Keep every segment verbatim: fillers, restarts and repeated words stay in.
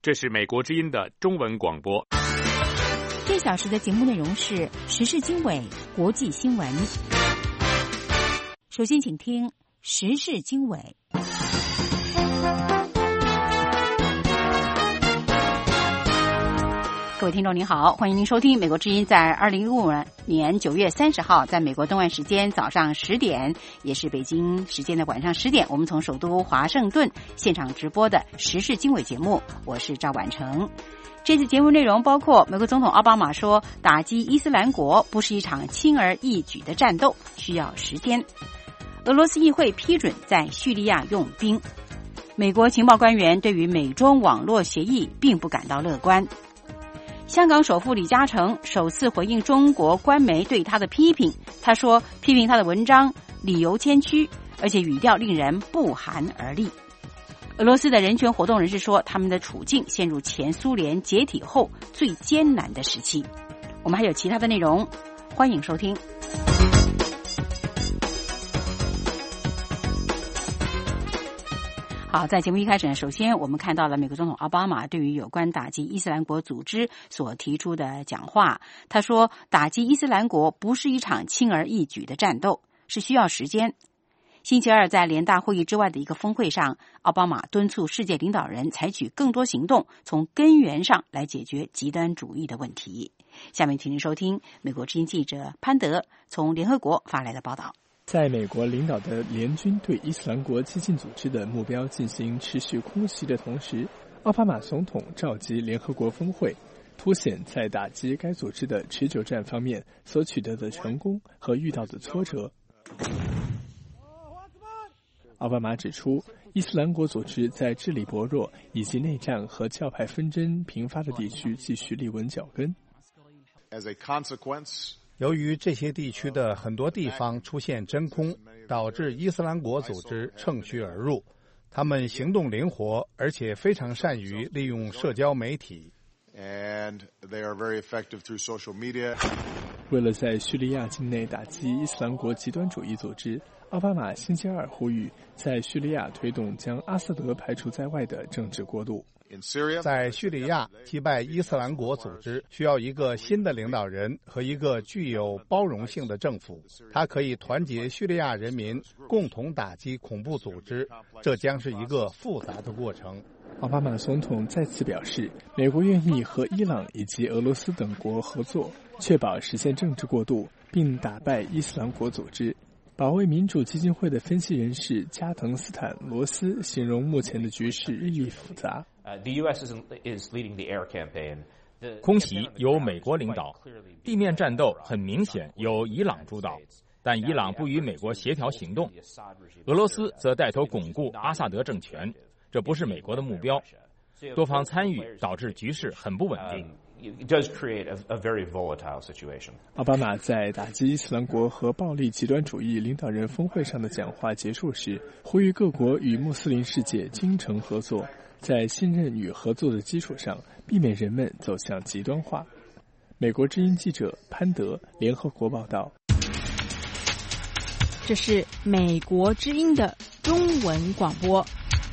这是美国之音的中文广播。 这小时的节目内容是时事经纬、国际新闻。首先请听时事经纬。各位听众您好，欢迎您收听美国之音在二零一五年九月三十号在美国东岸时间早上十点，也是北京时间的晚上十点，我们从首都华盛顿现场直播的时事经纬节目，我是赵婉成。这次节目内容包括美国总统奥巴马说，打击伊斯兰国不是一场轻而易举的战斗，需要时间。俄罗斯议会批准在叙利亚用兵。美国情报官员对于美中网络协议并不感到乐观。香港首富李嘉诚首次回应中国官媒对他的批评，他说批评他的文章理由谦虚，而且语调令人不寒而栗。俄罗斯的人权活动人士说，他们的处境陷入前苏联解体后最艰难的时期。我们还有其他的内容，欢迎收听。好，在节目一开始呢，首先我们看到了美国总统奥巴马对于有关打击伊斯兰国组织所提出的讲话。他说，打击伊斯兰国不是一场轻而易举的战斗，是需要时间。星期二在联大会议之外的一个峰会上，奥巴马敦促世界领导人采取更多行动，从根源上来解决极端主义的问题。下面请您收听美国之音记者潘德从联合国发来的报道。 在美国领导的联军对伊斯兰国激进组织的目标进行持续空袭的同时，奥巴马总统召集联合国峰会，凸显在打击该组织的持久战方面所取得的成功和遇到的挫折。奥巴马指出，伊斯兰国组织在治理薄弱以及内战和教派纷争频发的地区继续立稳脚跟。 由于这些地区的很多地方出现真空，导致伊斯兰国组织乘虚而入。他们行动灵活，而且非常善于利用社交媒体。 为了在叙利亚境内打击伊斯兰国极端主义组织，奥巴马星期二呼吁在叙利亚推动将阿萨德排除在外的政治过渡。 在叙利亚击败伊斯兰国组织需要一个新的领导人和一个具有包容性的政府，它可以团结叙利亚人民，共同打击恐怖组织，这将是一个复杂的过程。 奥巴马总统再次表示，美国愿意和伊朗以及俄罗斯等国合作，确保实现政治过渡，并打败伊斯兰国组织。保卫民主基金会的分析人士加藤斯坦罗斯形容目前的局势日益复杂。 空袭由美国领导，地面战斗很明显由伊朗主导，但伊朗不与美国协调行动。俄罗斯则带头巩固阿萨德政权，这不是美国的目标。多方参与导致局势很不稳定。 It does create a, a very volatile situation. 奥巴马在打击伊斯兰国和暴力极端主义领导人峰会上的讲话结束时，呼吁各国与穆斯林世界精诚合作，在信任与合作的基础上，避免人们走向极端化。美国之音记者潘德，联合国报道。 这是美国之音的中文广播。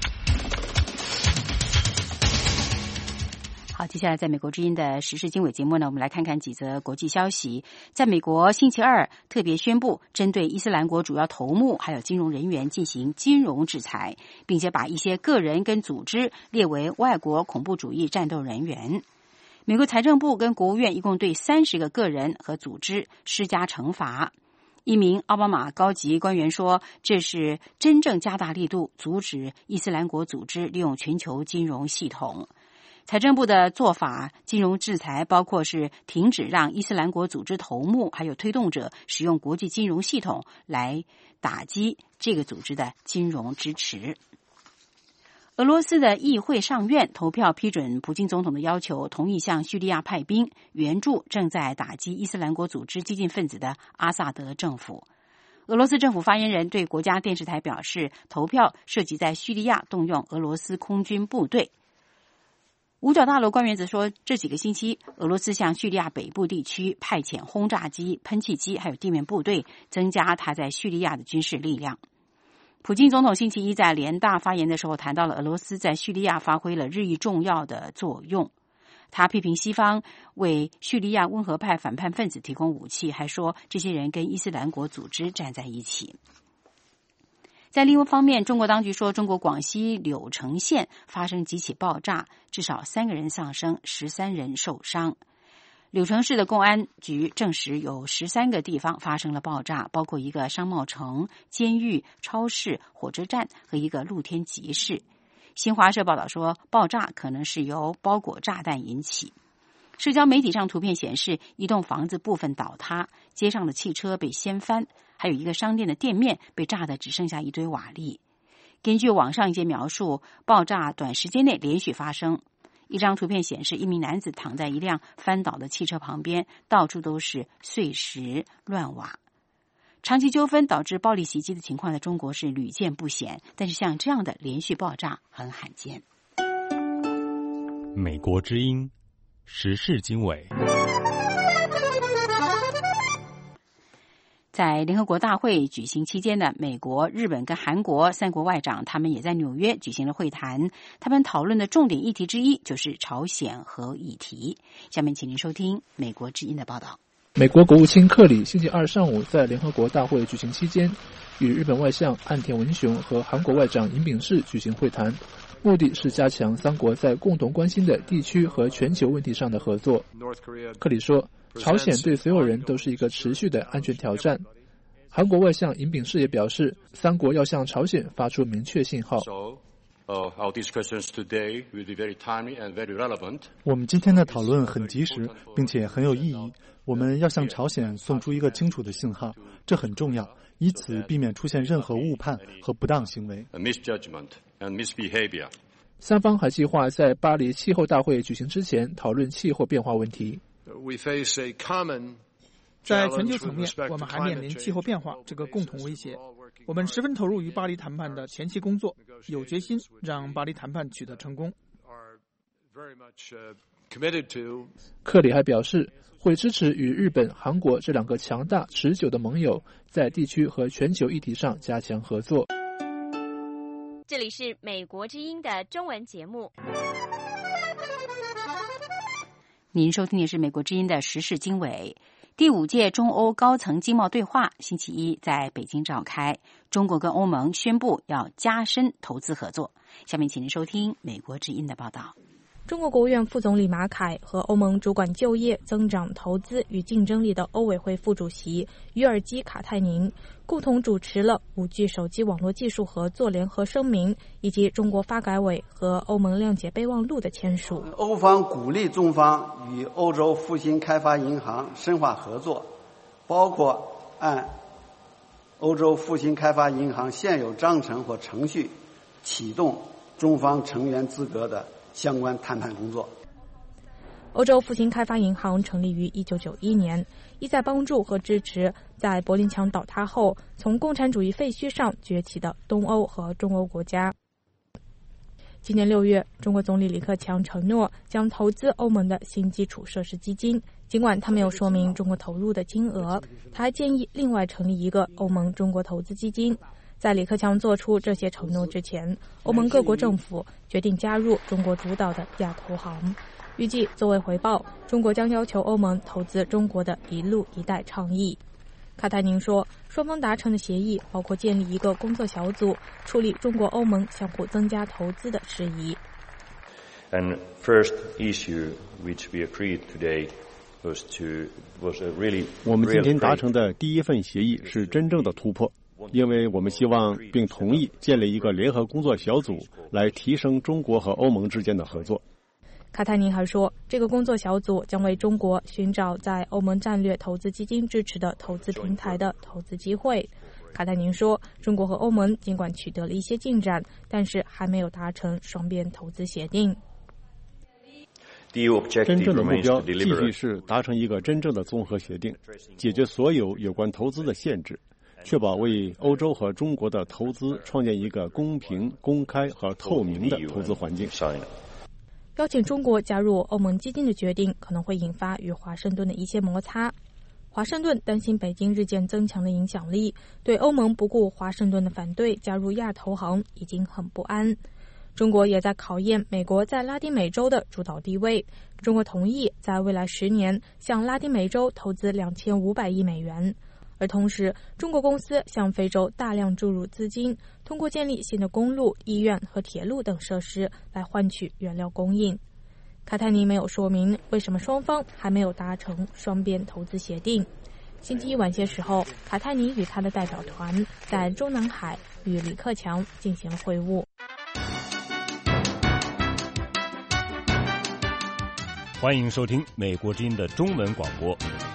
好，接下来在美国之音的时事经纬节目呢，我们来看看几则国际消息。在美国星期二特别宣布，针对伊斯兰国主要头目还有金融人员进行金融制裁，并且把一些个人跟组织列为外国恐怖主义战斗人员。美国财政部跟国务院一共对三十个个人和组织施加惩罚。一名奥巴马高级官员说，这是真正加大力度阻止伊斯兰国组织利用全球金融系统。财政部的做法，金融制裁包括是停止让伊斯兰国组织头目还有推动者使用国际金融系统来打击这个组织的金融支持。俄罗斯的议会上院投票批准普京总统的要求，同意向叙利亚派兵援助正在打击伊斯兰国组织激进分子的阿萨德政府。俄罗斯政府发言人对国家电视台表示，投票涉及在叙利亚动用俄罗斯空军部队。五角大楼官员则说，这几个星期，俄罗斯向叙利亚北部地区派遣轰炸机、喷气机，还有地面部队，增加他在叙利亚的军事力量。 普京总统星期一在联大发言的时候谈到了俄罗斯在叙利亚发挥了日益重要的作用。他批评西方为叙利亚温和派反叛分子提供武器，还说这些人跟伊斯兰国组织站在一起。在另一方面，中国当局说中国广西柳城县发生几起爆炸，至少三个人丧生，十三人受伤。柳城市的公安局证实有十三个地方发生了爆炸，包括一个商贸城、监狱、超市、火车站和一个露天集市。新华社报道说，爆炸可能是由包裹炸弹引起。社交媒体上图片显示，一栋房子部分倒塌，街上的汽车被掀翻，还有一个商店的店面被炸得只剩下一堆瓦砾。根据网上一些描述，爆炸短时间内连续发生。一张图片显示，一名男子躺在一辆翻倒的汽车旁边，到处都是碎石乱瓦。长期纠纷导致暴力袭击的情况在中国是屡见不鲜，但是像这样的连续爆炸很罕见。 美国之音时事经纬。 在联合国大会举行期间呢，美国、日本跟韩国三国外长他们也在纽约举行了会谈，他们讨论的重点议题之一就是朝鲜核议题。下面请您收听美国之音的报道。 美国国务卿克里星期二上午在联合国大会举行期间，与日本外相岸田文雄和韩国外长尹炳世举行会谈，目的是加强三国在共同关心的地区和全球问题上的合作。克里说，朝鲜对所有人都是一个持续的安全挑战。韩国外相尹炳世也表示，三国要向朝鲜发出明确信号。 我们今天的讨论很及时，并且很有意义。我们要向朝鲜送出一个清楚的信号，这很重要，以此避免出现任何误判和不当行为。 三方还计划在巴黎气候大会举行之前讨论气候变化问题。 在全球层面，我们还面临气候变化这个共同威胁。我们十分投入于巴黎谈判的前期工作，有决心让巴黎谈判取得成功。 克里还表示，会支持与日本、韩国这两个强大持久的盟友在地区和全球议题上加强合作。 这里是美国之音的中文节目。 您收听的是美国之音的时事经纬。第五届中欧高层经贸对话星期一在北京召开，中国跟欧盟宣布要加深投资合作。下面请您收听美国之音的报道。 中国国务院副总理马凯和欧盟主管就业、增长、投资与竞争力的欧委会副主席于尔基·卡泰宁共同主持了 五 G 手机网络技术合作联合声明，以及中国发改委和欧盟谅解备忘录的签署。 欧方鼓励中方与欧洲复兴开发银行深化合作，包括按欧洲复兴开发银行现有章程或程序启动中方成员资格的相关谈判工作。 欧洲复兴开发银行成立于一九九一年，意在帮助和支持在柏林墙倒塌后从共产主义废墟上崛起的东欧和中欧国家。今年六月，中国总理李克强承诺将投资欧盟的新基础设施基金，尽管他没有说明中国投入的金额，他还建议另外成立一个欧盟中国投资基金。在李克强做出这些承诺之前，欧盟各国政府决定加入中国主导的亚投行。预计作为回报，中国将要求欧盟投资中国的一路一带倡议。卡泰宁说，双方达成的协议包括建立一个工作小组，处理中国欧盟相互增加投资的事宜。 And first issue which we agreed today was to was a really 我们今天达成的第一份协议是真正的突破，因为我们希望并同意建立一个联合工作小组，来提升中国和欧盟之间的合作。 卡泰宁还说，这个工作小组将为中国寻找在欧盟战略投资基金支持的投资平台的投资机会。卡泰宁说，中国和欧盟尽管取得了一些进展，但是还没有达成双边投资协定。 真正的目标继续是达成一个真正的综合协定，解决所有有关投资的限制，确保为欧洲和中国的投资创建一个公平、公开和透明的投资环境。 邀请中国加入欧盟基金的决定可能会引发与华盛顿的一些摩擦。 华盛顿担心北京日渐增强的影响力，对欧盟不顾华盛顿的反对加入亚投行已经很不安。中国也在考验美国在拉丁美洲的主导地位。中国同意在未来十年向拉丁美洲投资两千五百亿美元，而同时，中国公司向非洲大量注入资金，通过建立新的公路、医院和铁路等设施来换取原料供应。卡泰尼没有说明为什么双方还没有达成双边投资协定。星期一晚些时候，卡泰尼与他的代表团在中南海与李克强进行了会晤。 欢迎收听美国之音的中文广播。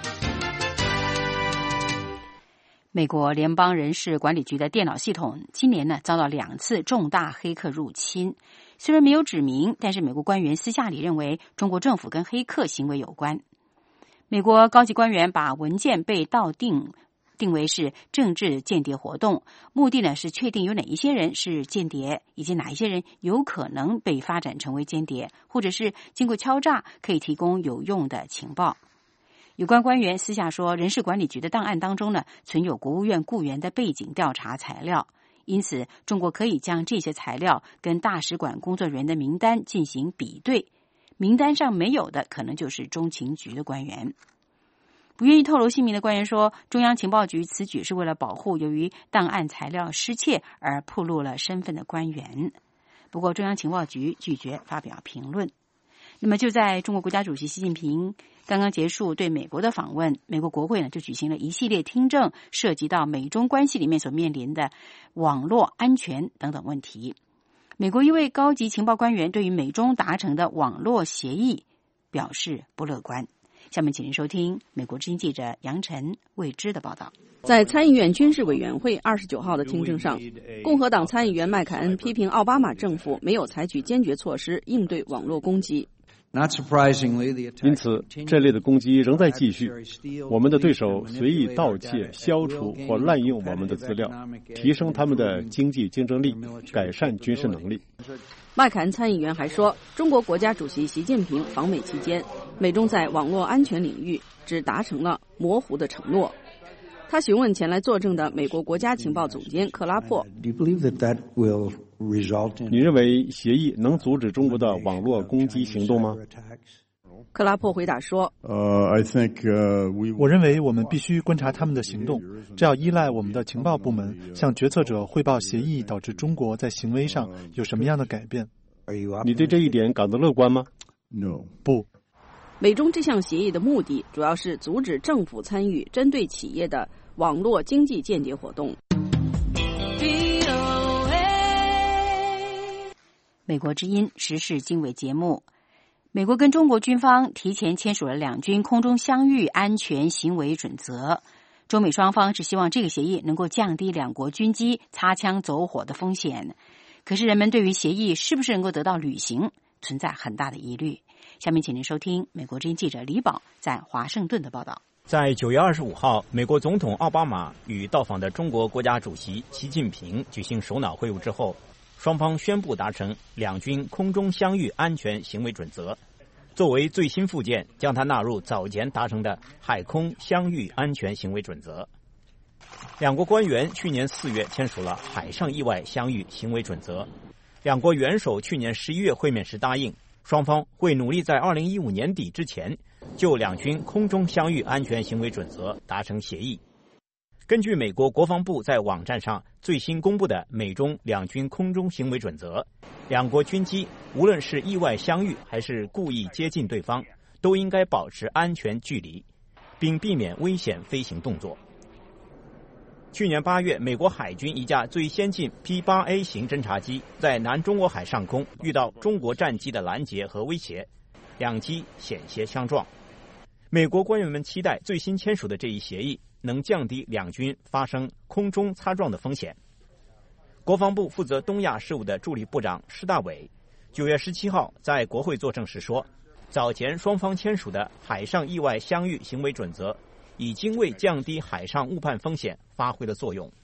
美国联邦人事管理局的电脑系统今年呢遭到两次重大黑客入侵，虽然没有指明，但是美国官员私下里认为中国政府跟黑客行为有关。美国高级官员把文件被盗定定为是政治间谍活动，目的呢是确定有哪一些人是间谍，以及哪一些人有可能被发展成为间谍，或者是经过敲诈可以提供有用的情报。有关官员私下说，人事管理局的档案当中呢存有国务院雇员的背景调查材料，因此中国可以将这些材料跟大使馆工作人员的名单进行比对，名单上没有的可能就是中情局的官员。不愿意透露姓名的官员说，中央情报局此举是为了保护由于档案材料失窃而暴露了身份的官员。不过中央情报局拒绝发表评论。那么就在中国国家主席习近平刚刚结束对美国的访问，美国国会呢就举行了一系列听证，涉及到美中关系里面所面临的网络安全等等问题。美国一位高级情报官员对于美中达成的网络协议表示不乐观。下面请您收听美国之音记者杨晨、魏之的报道。 在参议院军事委员会二十九号的听证上，共和党参议员麦凯恩批评奥巴马政府没有采取坚决措施应对网络攻击。 因此，这类的攻击仍在继续。我们的对手随意盗窃、消除或滥用我们的资料，提升他们的经济竞争力，改善军事能力。 麦凯恩参议员还说，中国国家主席习近平访美期间，美中在网络安全领域只达成了模糊的承诺。他询问前来作证的美国国家情报总监克拉珀， 你认为协议能阻止中国的网络攻击行动吗？ 克拉珀回答说， 我认为我们必须观察他们的行动，这要依赖我们的情报部门向决策者汇报协议导致中国在行为上有什么样的改变。 你对这一点感到乐观吗？ 不。 美中这项协议的目的主要是阻止政府参与针对企业的网络经济间谍活动。 美国之音时事经纬节目，美国跟中国军方提前签署了两军空中相遇安全行为准则。中美双方是希望这个协议能够降低两国军机擦枪走火的风险，可是人们对于协议是不是能够得到履行存在很大的疑虑。下面请您收听美国之音记者李宝在华盛顿的报道。 在九月二十五号，美国总统奥巴马与到访的中国国家主席习近平举行首脑会晤之后，双方宣布达成两军空中相遇安全行为准则，作为最新附件，将它纳入早前达成的海空相遇安全行为准则。两国官员去年四月签署了海上意外相遇行为准则，两国元首去年十一月会面时答应，双方会努力在二零一五年底之前就两军空中相遇安全行为准则达成协议。根据美国国防部在网站上最新公布的美中两军空中行为准则，两国军机无论是意外相遇还是故意接近对方，都应该保持安全距离，并避免危险飞行动作。去年八月，美国海军一架最先进 P 八 A 型侦察机在南中国海上空遇到中国战机的拦截和威胁，两机险些相撞。美国官员们期待最新签署的这一协议能降低两军发生空中擦撞的风险。国防部负责东亚事务的助理部长施大伟九月十七号在国会作证时说，早前双方签署的海上意外相遇行为准则已经为降低海上误判风险发挥了作用。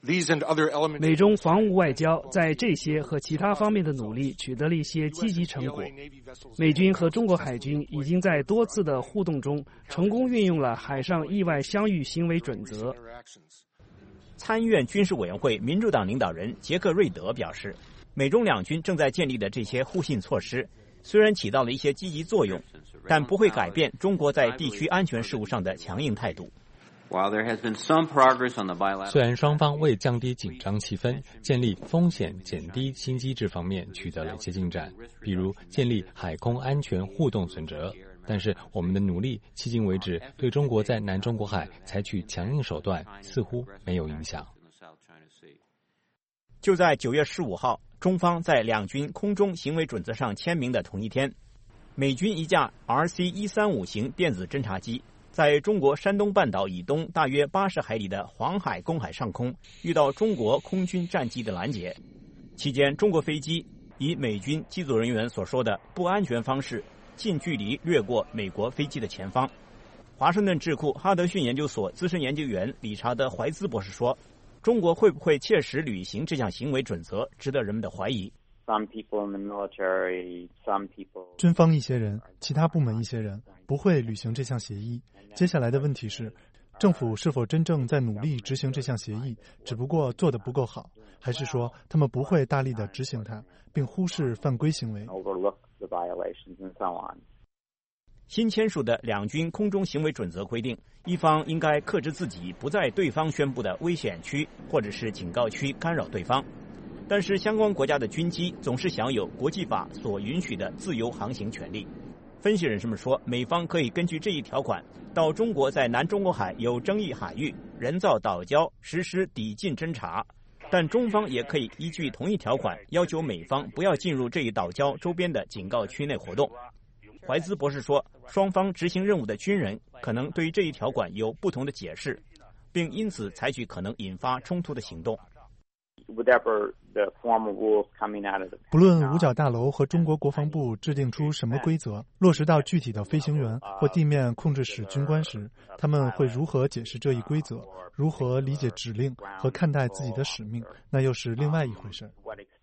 美中防务外交在这些和其他方面的努力取得了一些积极成果。美军和中国海军已经在多次的互动中成功运用了海上意外相遇行为准则。 参院军事委员会民主党领导人杰克·瑞德表示，美中两军正在建立的这些互信措施虽然起到了一些积极作用，但不会改变中国在地区安全事务上的强硬态度。 虽然双方为降低紧张气氛、建立风险减低新机制方面取得了一些进展，比如建立海空安全互动准则，但是我们的努力迄今为止对中国在南中国海采取强硬手段似乎没有影响。 就在九月十五号，中方在两军空中行为准则上签名的同一天，美军一架 R C 一三五 型电子侦察机在中国山东半岛以东大约八十海里的黄海公海上空遇到中国空军战机的拦截，期间中国飞机以美军机组人员所说的不安全方式近距离掠过美国飞机的前方。华盛顿智库哈德逊研究所资深研究员理查德·怀兹博士说，中国会不会切实履行这项行为准则值得人们的怀疑。 军方一些人，其他部门一些人不会履行这项协议。接下来的问题是，政府是否真正在努力执行这项协议，只不过做得不够好，还是说他们不会大力地执行它，并忽视犯规行为？ 新签署的两军空中行为准则规定，一方应该克制自己不在对方宣布的危险区或者是警告区干扰对方，但是相关国家的军机总是享有国际法所允许的自由航行权利。分析人士们说，美方可以根据这一条款到中国在南中国海有争议海域人造岛礁实施抵近侦察，但中方也可以依据同一条款要求美方不要进入这一岛礁周边的警告区内活动。怀兹博士说，双方执行任务的军人可能对于这一条款有不同的解释，并因此采取可能引发冲突的行动。 不论五角大楼和中国国防部制定出什么规则，落实到具体的飞行员或地面控制室军官时，他们会如何解释这一规则，如何理解指令和看待自己的使命，那又是另外一回事。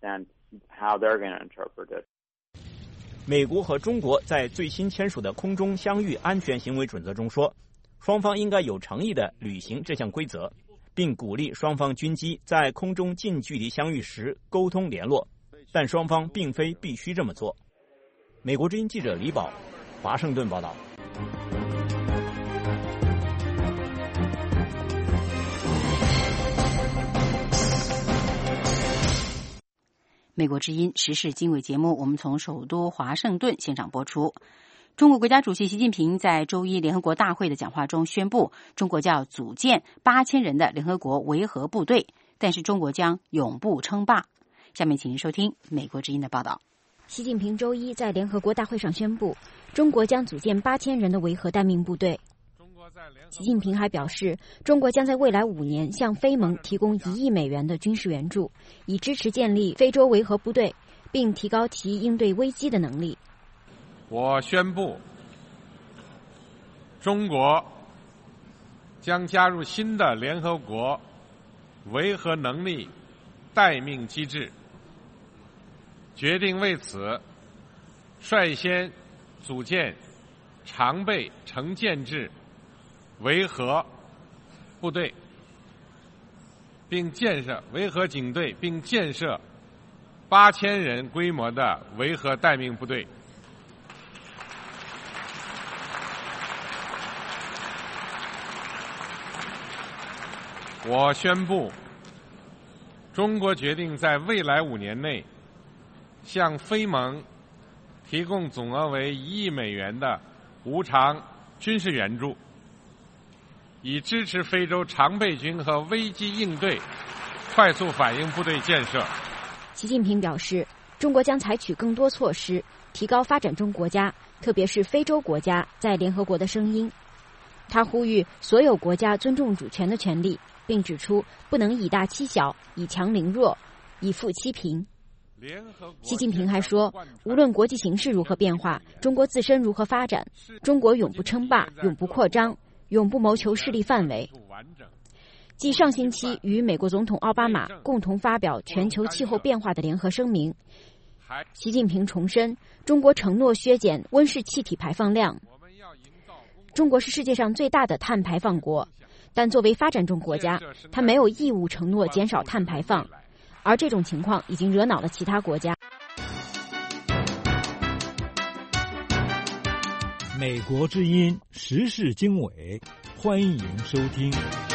美国和中国在最新签署的空中相遇安全行为准则中说，双方应该有诚意地履行这项规则，并鼓励双方军机在空中近距离相遇时沟通联络，但双方并非必须这么做。美国之音记者李宝，华盛顿报道。 美国之音时事经纬节目，我们从首都华盛顿现场播出。中国国家主席习近平在周一联合国大会的讲话中宣布，中国将组建八千人的联合国维和部队，但是中国将永不称霸。下面请您收听美国之音的报道。 习近平周一在联合国大会上宣布，中国将组建八千人的维和待命部队。习近平还表示，中国将在未来五年向非盟提供一亿美元的军事援助，以支持建立非洲维和部队，并提高其应对危机的能力。 我宣布，中国将加入新的联合国维和能力待命机制，决定为此率先组建常备成建制维和部队，并建设维和警队，并建设八千人规模的维和待命部队。我宣布，中国决定在未来五年内向非盟提供总额为一亿美元的无偿军事援助，以支持非洲常备军和危机应对快速反应部队建设。 习近平表示，中国将采取更多措施，提高发展中国家，特别是非洲国家在联合国的声音。他呼吁所有国家尊重主权的权利，并指出不能以大欺小，以强凌弱，以富欺贫。习近平还说，无论国际形势如何变化，中国自身如何发展，中国永不称霸，永不扩张，永不谋求势力范围。 继上星期与美国总统奥巴马共同发表全球气候变化的联合声明，习近平重申中国承诺削减温室气体排放量。中国是世界上最大的碳排放国，但作为发展中国家，它没有义务承诺减少碳排放，而这种情况已经惹恼了其他国家。 美国之音时事经纬，欢迎收听。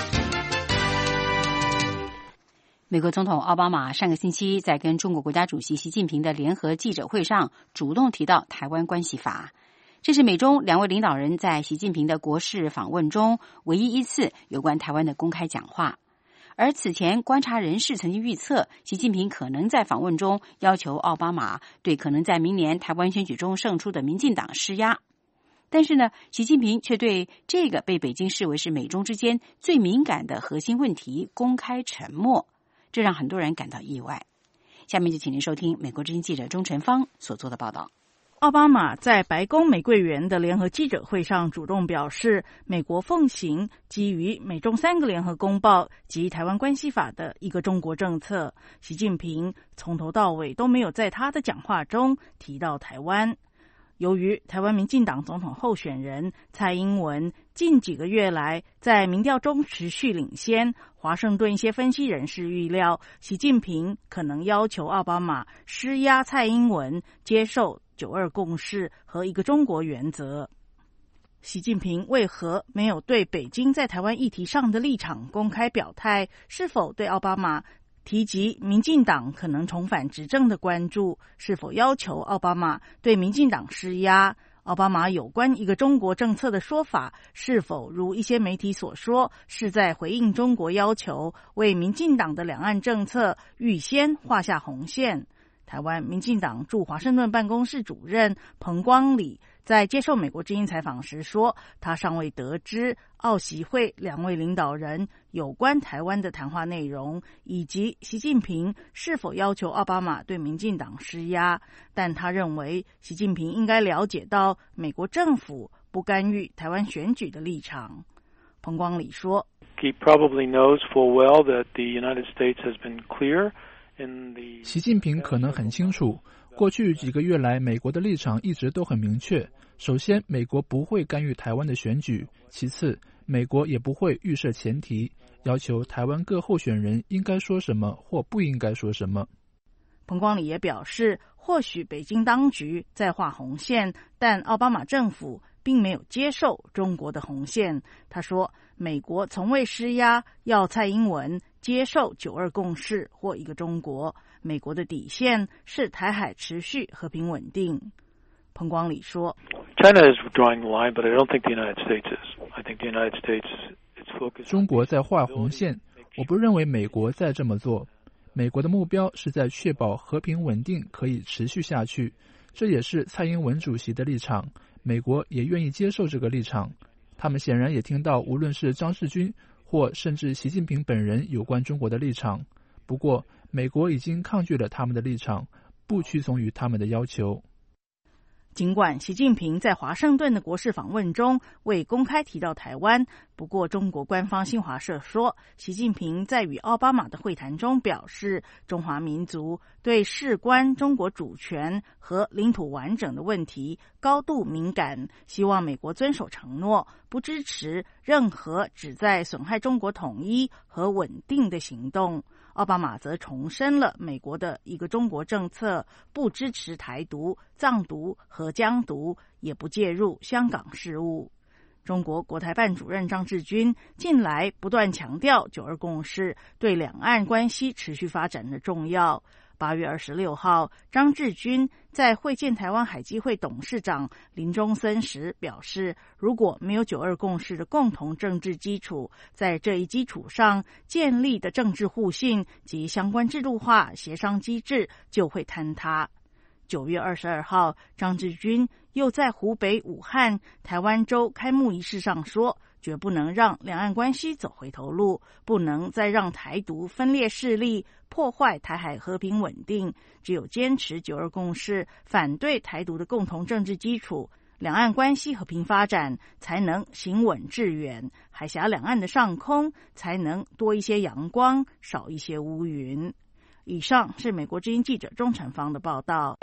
美国总统奥巴马上个星期在跟中国国家主席习近平的联合记者会上主动提到台湾关系法，这是美中两位领导人在习近平的国事访问中唯一一次有关台湾的公开讲话。而此前观察人士曾经预测，习近平可能在访问中要求奥巴马对可能在明年台湾选举中胜出的民进党施压。但是呢，习近平却对这个被北京视为是美中之间最敏感的核心问题公开沉默，这让很多人感到意外。下面就请您收听美国之音记者钟晨芳所做的报道。 奥巴马在白宫玫瑰园的联合记者会上主动表示，美国奉行基于美中三个联合公报及台湾关系法的一个中国政策。习近平从头到尾都没有在他的讲话中提到台湾。由于台湾民进党总统候选人蔡英文近几个月来在民调中持续领先，华盛顿一些分析人士预料，习近平可能要求奥巴马施压蔡英文接受九二共识和一个中国原则。习近平为何没有对北京在台湾议题上的立场公开表态？是否对奥巴马提及民进党可能重返执政的关注？是否要求奥巴马对民进党施压？奥巴马有关一个中国政策的说法，是否如一些媒体所说，是在回应中国要求为民进党的两岸政策预先画下红线？台湾民进党驻华盛顿办公室主任彭光礼在接受美国之音采访时说，他尚未得知奥习会两位领导人有关台湾的谈话内容，以及习近平是否要求奥巴马对民进党施压，但他认为习近平应该了解到美国政府不干预台湾选举的立场。彭光礼说， He probably knows full well that the United States has been clear。 习近平可能很清楚，过去几个月来美国的立场一直都很明确。首先，美国不会干预台湾的选举；其次，美国也不会预设前提，要求台湾各候选人应该说什么或不应该说什么。 彭光礼也表示，或许北京当局在画红线，但奥巴马政府并没有接受中国的红线。他说，美国从未施压要蔡英文接受九二共识或一个中国，美国的底线是台海持续和平稳定。彭光礼说， China is drawing the line, but I don't think the United States is. I think the United States is focused. 中国在画红线，我不认为美国在这么做。美国的目标是在确保和平稳定可以持续下去，这也是蔡英文主席的立场，美国也愿意接受这个立场。他们显然也听到无论是张世军或甚至习近平本人有关中国的立场，不过美国已经抗拒了他们的立场，不屈从于他们的要求。 尽管习近平在华盛顿的国事访问中未公开提到台湾，不过中国官方新华社说，习近平在与奥巴马的会谈中表示，中华民族对事关中国主权和领土完整的问题高度敏感，希望美国遵守承诺，不支持任何旨在损害中国统一和稳定的行动。奥巴马则重申了美国的一个中国政策，不支持台独、藏独和疆独，也不介入香港事务。中国国台办主任张志军近来不断强调九二共识对两岸关系持续发展的重要。八月二十六号，张志军在会见台湾海基会董事长林中森时表示，如果没有九二共识的共同政治基础，在这一基础上建立的政治互信及相关制度化协商机制就会坍塌。九月二十二号，张志军又在湖北武汉台湾州开幕仪式上说，绝不能让两岸关系走回头路，不能再让台独分裂势力破坏台海和平稳定，只有坚持九二共识，反对台独的共同政治基础， 两岸关系和平发展，才能行稳致远，海峡两岸的上空才能多一些阳光，少一些乌云。以上是美国之音记者钟成芳的报道。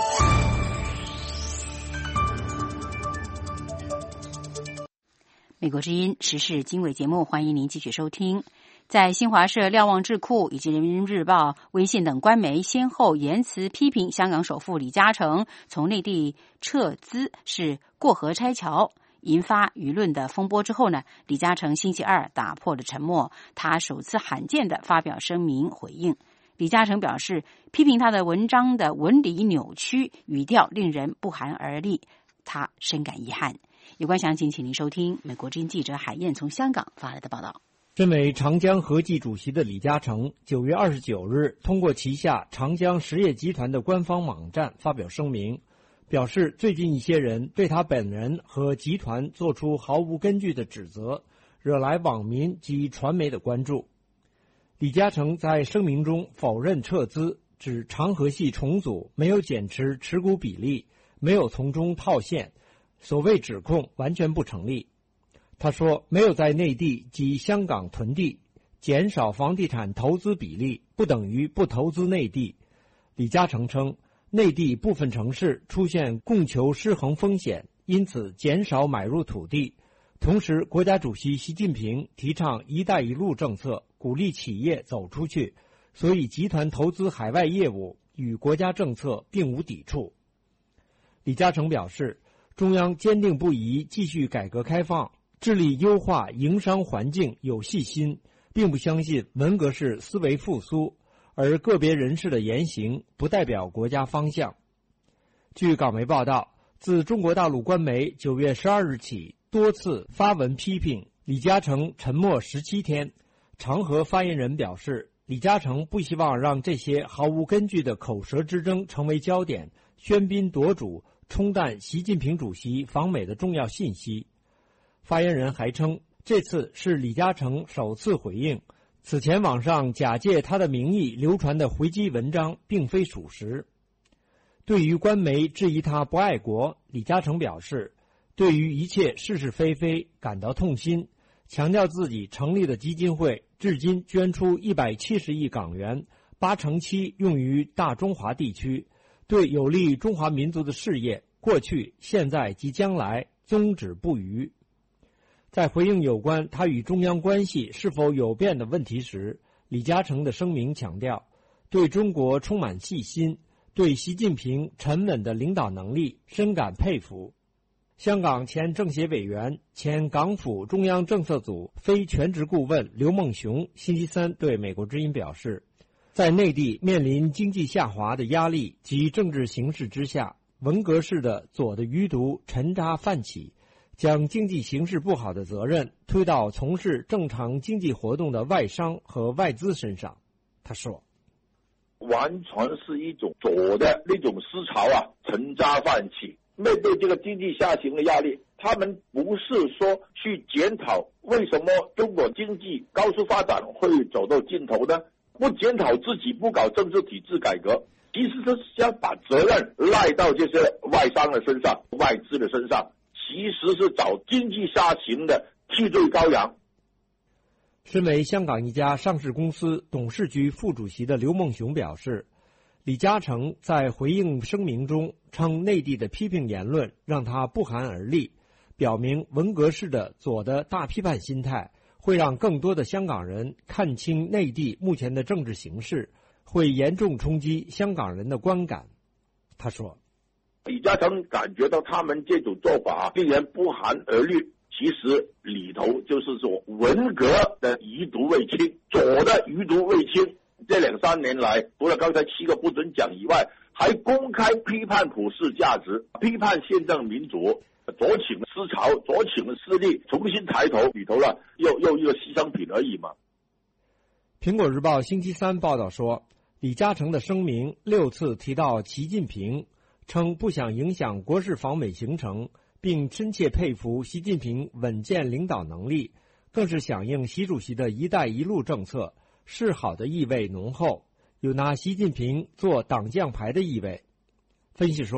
美国之音时事经纬节目，欢迎您继续收听。在新华社、瞭望智库以及人民日报、微信等官媒先后言辞批评香港首富李嘉诚从内地撤资是过河拆桥，引发舆论的风波之后呢，李嘉诚星期二打破了沉默，他首次罕见的发表声明回应。李嘉诚表示，批评他的文章的文理扭曲，语调令人不寒而栗，他深感遗憾。有关详情，请您收听美国之音记者海燕从香港发来的报道。 身为长江和记主席的李嘉诚，九月二十九日通过旗下长江实业集团的官方网站发表声明，表示最近一些人对他本人和集团做出毫无根据的指责，惹来网民及传媒的关注。李嘉诚在声明中否认撤资，指长和系重组没有减持持股比例，没有从中套现，所谓指控完全不成立。他说，没有在内地及香港囤地，减少房地产投资比例不等于不投资内地。李嘉诚称，内地部分城市出现供求失衡风险，因此减少买入土地。同时，国家主席习近平提倡“一带一路”政策，鼓励企业走出去，所以集团投资海外业务与国家政策并无抵触。李嘉诚表示，中央坚定不移继续改革开放，致力优化营商环境有信心，并不相信文革式思维复苏，而个别人士的言行不代表国家方向。据港媒报道，自中国大陆官媒九月十二日起多次发文批评李嘉诚沉默十七天。长和发言人表示，李嘉诚不希望让这些毫无根据的口舌之争成为焦点，喧宾夺主，冲淡习近平主席访美的重要信息。发言人还称，这次是李嘉诚首次回应，此前网上假借他的名义流传的回击文章并非属实。对于官媒质疑他不爱国，李嘉诚表示，对于一切是是非非感到痛心，强调自己成立的基金会至今捐出一百七十亿港元，八成七用于大中华地区，对有利中华民族的事业，过去、现在及将来宗旨不渝。在回应有关他与中央关系是否有变的问题时，李嘉诚的声明强调，对中国充满信心，对习近平沉稳的领导能力深感佩服。香港前政协委员、前港府中央政策组非全职顾问刘梦熊星期三对美国之音表示，在内地面临经济下滑的压力及政治形势之下，文革式的左的余毒沉渣泛起，将经济形势不好的责任推到从事正常经济活动的外商和外资身上。他说， 完全是一种左的那种思潮啊，沉渣泛起。面对这个经济下行的压力，他们不是说去检讨为什么中国经济高速发展会走到尽头呢？不检讨自己，不搞政治体制改革，其实是想把责任赖到这些外商的身上、外资的身上，其实是找经济下行的替罪羔羊。 身为香港一家上市公司董事局副主席的刘梦熊表示，李嘉诚在回应声明中称，内地的批评言论让他不寒而栗，表明文革式的左的大批判心态会让更多的香港人看清内地目前的政治形势，会严重冲击香港人的观感。他说， 李嘉诚感觉到他们这种做法令人不寒而栗，其实里头就是说文革的余毒未清，左的余毒未清。这两三年来，除了刚才七个不准讲以外，还公开批判普世价值，批判宪政民主，左倾思潮、左倾的势力重新抬头，里头了又又一个牺牲品而已嘛。 苹果日报星期三报道说，李嘉诚的声明六次提到习近平，称不想影响国事访美行程，并深切佩服习近平稳健领导能力，更是响应习主席的一带一路政策，示好的意味浓厚，有拿习近平做挡将牌的意味。分析说，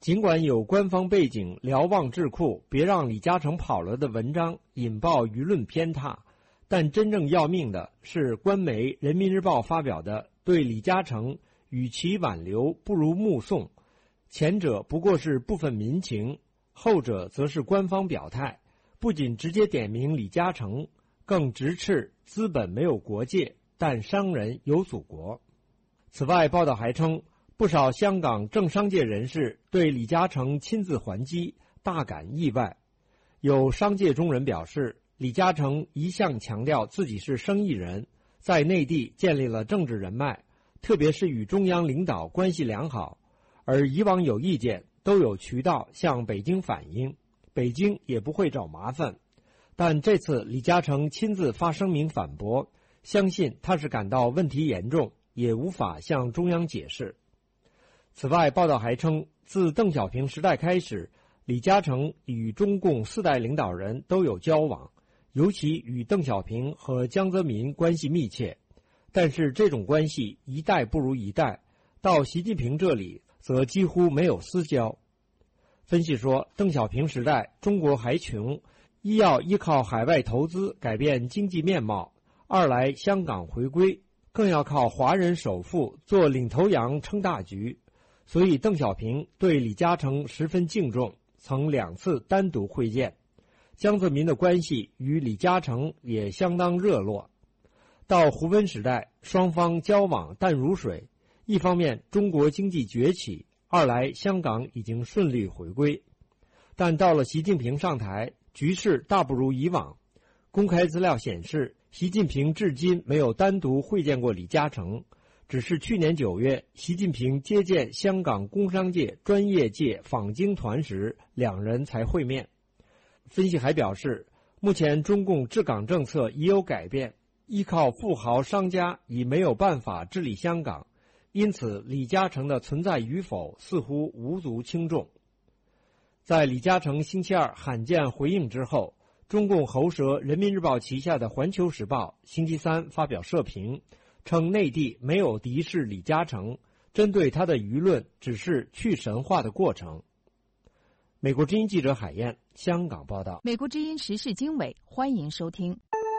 尽管有官方背景瞭望智库别让李嘉诚跑了的文章引爆舆论偏袒，但真正要命的是官媒《人民日报》发表的对李嘉诚与其挽留不如目送，前者不过是部分民情，后者则是官方表态，不仅直接点名李嘉诚，更直斥资本没有国界，但商人有祖国。此外，报道还称，不少香港政商界人士对李嘉诚亲自还击大感意外。有商界中人表示，李嘉诚一向强调自己是生意人，在内地建立了政治人脉，特别是与中央领导关系良好，而以往有意见都有渠道向北京反映，北京也不会找麻烦。但这次李嘉诚亲自发声明反驳，相信他是感到问题严重，也无法向中央解释。此外，报道还称，自邓小平时代开始，李嘉诚与中共四代领导人都有交往，尤其与邓小平和江泽民关系密切。但是这种关系一代不如一代，到习近平这里则几乎没有私交。分析说，邓小平时代中国还穷，一要依靠海外投资改变经济面貌，二来香港回归，更要靠华人首富做领头羊撑大局。所以邓小平对李嘉诚十分敬重，曾两次单独会见。江泽民的关系与李嘉诚也相当热络。到胡温时代，双方交往淡如水，一方面中国经济崛起，二来香港已经顺利回归。但到了习近平上台，局势大不如以往。公开资料显示，习近平至今没有单独会见过李嘉诚，只是去年九月，习近平接见香港工商界、专业界访京团时，两人才会面。分析还表示，目前中共治港政策已有改变，依靠富豪商家已没有办法治理香港，因此李嘉诚的存在与否似乎无足轻重。在李嘉诚星期二罕见回应之后，中共喉舌人民日报旗下的环球时报星期三发表社评，称内地没有敌视李嘉诚，针对他的舆论只是去神话的过程。美国之音记者海燕香港报道。 美国之音时事经纬，欢迎收听。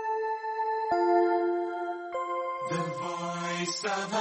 The Voice of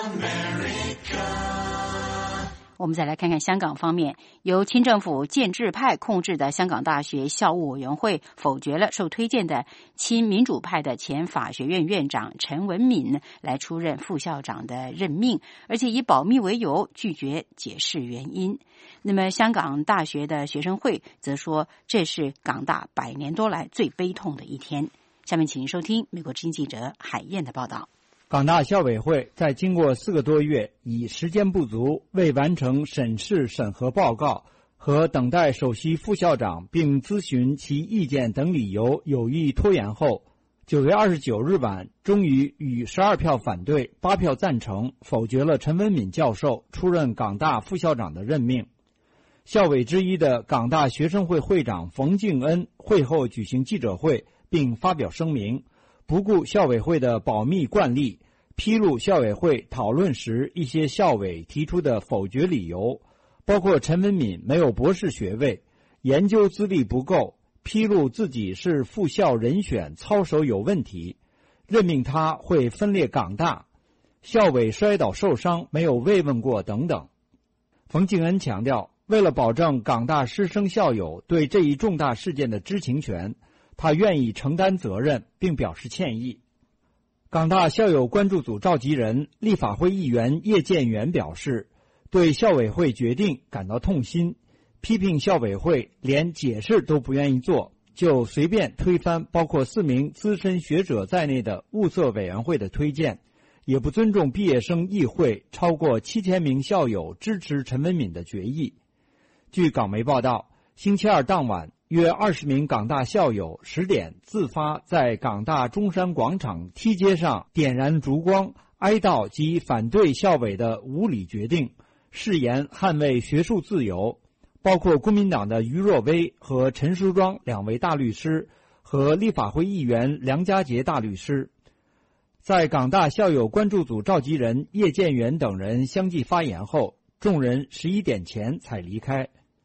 America。我们再来看看香港方面，由清政府建制派控制的香港大学校务委员会否决了受推荐的亲民主派的前法学院院长陈文敏来出任副校长的任命，而且以保密为由拒绝解释原因。那么香港大学的学生会则说，这是港大百年多来最悲痛的一天。下面请收听美国之音记者海燕的报道。 港大校委会在经过四个多月，以时间不足、未完成审视审核报告和等待首席副校长并咨询其意见等理由有意拖延后，九月二十九日晚，终于以十二票反对、八票赞成否决了陈文敏教授出任港大副校长的任命。校委之一的港大学生会会长冯敬恩会后举行记者会，并发表声明，不顾校委会的保密惯例，披露校委会讨论时一些校委提出的否决理由，包括陈文敏没有博士学位、研究资历不够、披露自己是副校人选操守有问题、任命他会分裂港大、校委摔倒受伤没有慰问过等等。冯敬恩强调，为了保证港大师生校友对这一重大事件的知情权，他愿意承担责任，并表示歉意。港大校友关注组召集人、立法会议员叶建源表示，对校委会决定感到痛心，批评校委会连解释都不愿意做，就随便推翻包括四名资深学者在内的物色委员会的推荐，也不尊重毕业生议会超过七千名校友支持陈文敏的决议。据港媒报道，星期二当晚，约二十名港大校友十点自发在港大中山广场梯阶上点燃烛光，哀悼及反对校委的无理决定，誓言捍卫学术自由，包括公民党的于若薇和陈淑庄两位大律师和立法会议员梁家杰大律师。在港大校友关注组召集人叶建源等人相继发言后，众人十一点前才离开。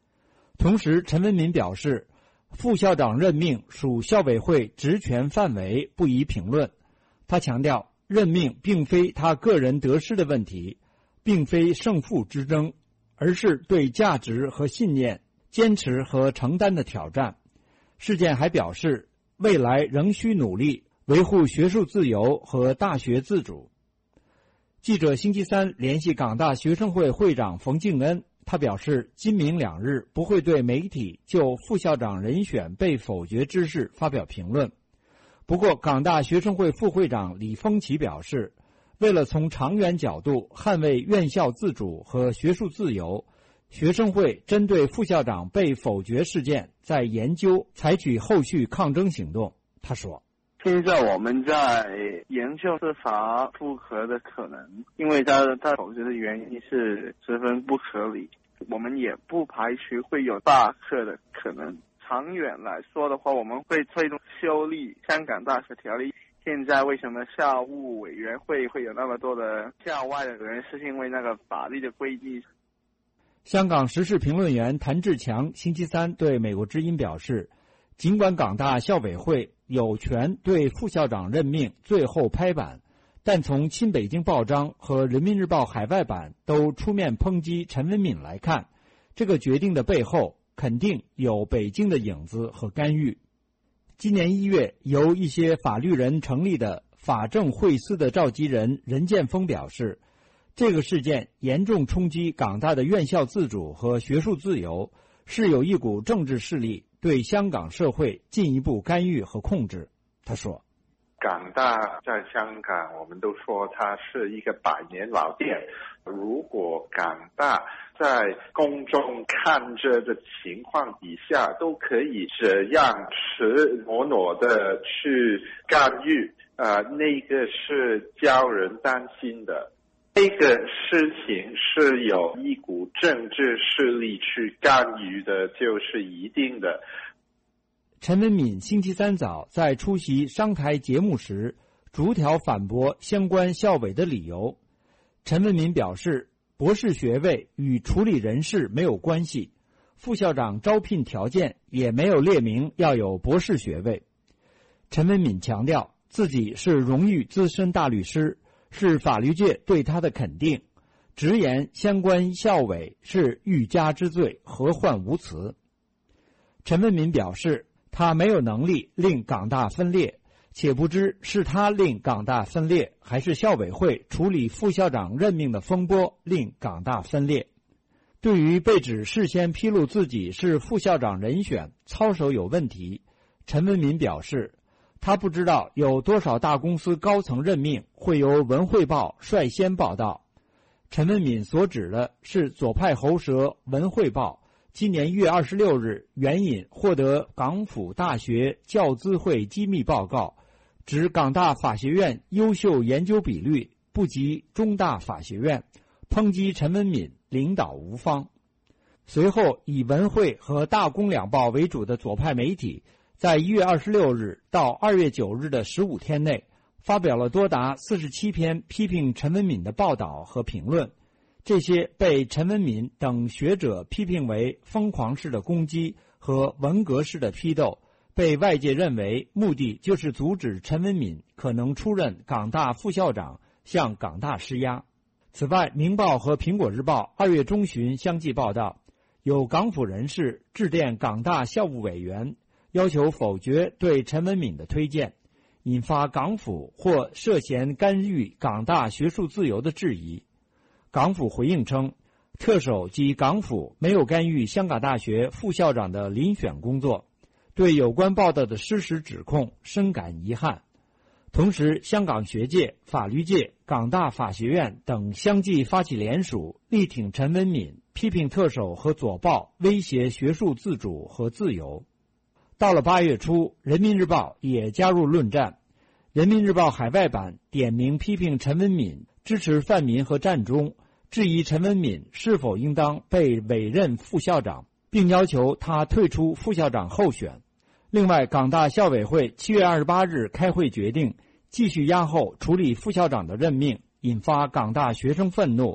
同时，陈文敏表示，副校长任命属校委会职权范围，不宜评论。他强调，任命并非他个人得失的问题，并非胜负之争，而是对价值和信念坚持和承担的挑战。事件还表示，未来仍需努力维护学术自由和大学自主。记者星期三联系港大学生会会长冯敬恩，他表示，今明两日不会对媒体就副校长人选被否决之事发表评论。不过，港大学生会副会长李峰奇表示，为了从长远角度捍卫院校自主和学术自由，学生会针对副校长被否决事件在研究采取后续抗争行动。他说， 现在我们在研究司法复核的可能，因为他他否决的原因是十分不合理，我们也不排除会有罢课的可能。长远来说的话，我们会推动修订香港大学条例。现在为什么校务委员会会有那么多的校外的人，是因为那个法律的规定。 香港时事评论员谭志强星期三对美国之音表示，尽管港大校委会有权对副校长任命最后拍板，但从亲北京报章和人民日报海外版都出面抨击陈文敏来看，这个决定的背后肯定有北京的影子和干预。今年一月，由一些法律人成立的法政会司的召集人任建峰表示，这个事件严重冲击港大的院校自主和学术自由，是有一股政治势力对香港社会进一步干预和控制。他说， 港大在香港，我们都说它是一个百年老店。如果港大在公众看着的情况底下，都可以这样赤裸裸的去干预，呃，那个是叫人担心的。这个事情是有一股政治势力去干预的，就是一定的。 陈文敏星期三早在出席商台节目时，逐条反驳相关校委的理由。陈文敏表示，博士学位与处理人事没有关系，副校长招聘条件也没有列明要有博士学位。陈文敏强调，自己是荣誉资深大律师，是法律界对他的肯定，直言相关校委是欲加之罪，何患无辞。陈文敏表示，他没有能力令港大分裂，且不知是他令港大分裂，还是校委会处理副校长任命的风波令港大分裂。对于被指事先披露自己是副校长人选，操守有问题，陈文敏表示，他不知道有多少大公司高层任命会由文汇报率先报道。陈文敏所指的是左派喉舌文汇报今年一月二十六日援引获得港府大学教资会机密报告，指港大法学院优秀研究比率不及中大法学院，抨击陈文敏领导无方。随后，以文汇和大公两报为主的左派媒体在一月二十六日到二月九日的十五天内发表了多达四十七篇批评陈文敏的报道和评论，这些被陈文敏等学者批评为疯狂式的攻击和文革式的批斗，被外界认为目的就是阻止陈文敏可能出任港大副校长，向港大施压。此外，《明报》和《苹果日报》二月中旬相继报道，有港府人士致电港大校务委员，要求否决对陈文敏的推荐，引发港府或涉嫌干预港大学术自由的质疑。港府回应称，特首及港府没有干预香港大学副校长的遴选工作，对有关报道的失实指控深感遗憾。同时，香港学界、法律界、港大法学院等相继发起联署，力挺陈文敏，批评特首和左报威胁学术自主和自由。到了八月初，人民日报也加入论战。人民日报海外版点名批评陈文敏支持泛民和战中，质疑陈文敏是否应当被委任副校长，并要求他退出副校长候选。另外，港大校委会七月二十八日开会决定继续押后处理副校长的任命，引发港大学生愤怒，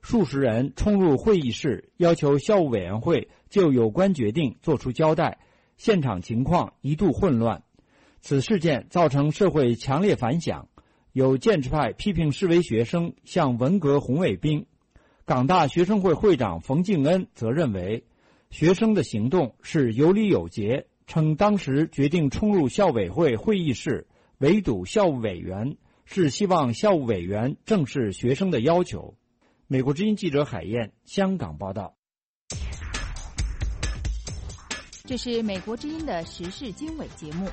数十人冲入会议室，要求校务委员会就有关决定作出交代，现场情况一度混乱。此事件造成社会强烈反响，有建制派批评示威学生像文革红卫兵。港大学生会会长冯敬恩则认为，学生的行动是有理有节，称当时决定冲入校委会会议室围堵校务委员，是希望校务委员正视学生的要求。美国之音记者海燕，香港报道。 这是美国之音的时事经纬节目。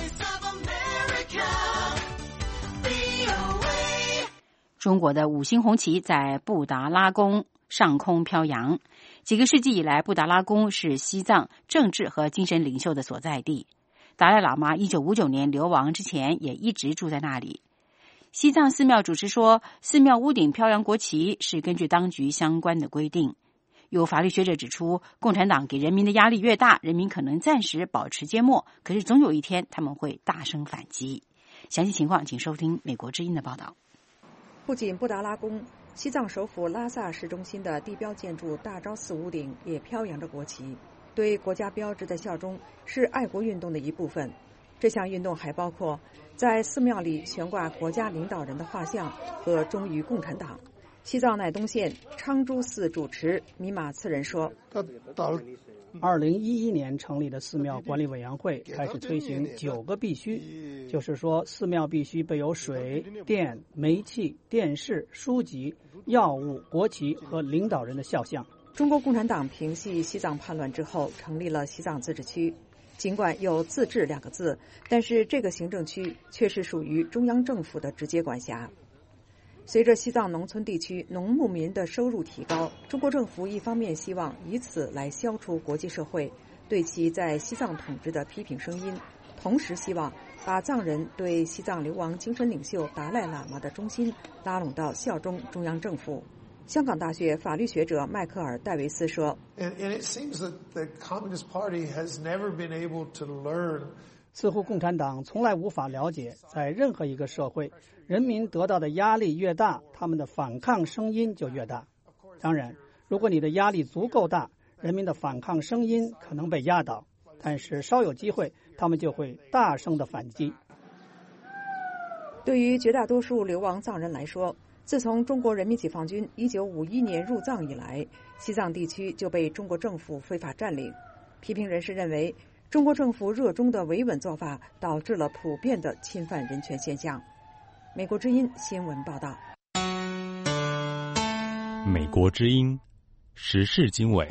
中国的五星红旗在布达拉宫上空飘扬。几个世纪以来，布达拉宫是西藏政治和精神领袖的所在地。达赖喇嘛一九五九年流亡之前也一直住在那里。西藏寺庙主持说，寺庙屋顶飘扬国旗是根据当局相关的规定。有法律学者指出，共产党给人民的压力越大，人民可能暂时保持缄默，可是总有一天他们会大声反击。详细情况请收听美国之音的报道。 不仅布达拉宫，西藏首府拉萨市中心的地标建筑大昭寺屋顶也飘扬着国旗。对国家标志的效忠是爱国运动的一部分。这项运动还包括在寺庙里悬挂国家领导人的画像和忠于共产党。西藏乃东县昌珠寺主持米马次仁说， 二零一一年成立的寺庙管理委员会开始推行九个必须，就是说寺庙必须备有水电煤气电视书籍药物国旗和领导人的肖像。 中国共产党平息西藏叛乱之后成立了西藏自治区，尽管有自治两个字，但是这个行政区却是属于中央政府的直接管辖。随着西藏农村地区农牧民的收入提高，中国政府一方面希望以此来消除国际社会对其在西藏统治的批评声音，同时希望把藏人对西藏流亡精神领袖达赖喇嘛的忠心拉拢到效忠中央政府。香港大学法律学者迈克尔·戴维斯说， 似乎共产党从来无法了解，在任何一个社会，人民得到的压力越大，他们的反抗声音就越大。当然，如果你的压力足够大，人民的反抗声音可能被压倒，但是稍有机会，他们就会大声的反击。 对于绝大多数流亡藏人来说，自从中国人民解放军一九五一年入藏以来，西藏地区就被中国政府非法占领。批评人士认为，中国政府热衷的维稳做法导致了普遍的侵犯人权现象。美国之音新闻报道。 美国之音时事经纬。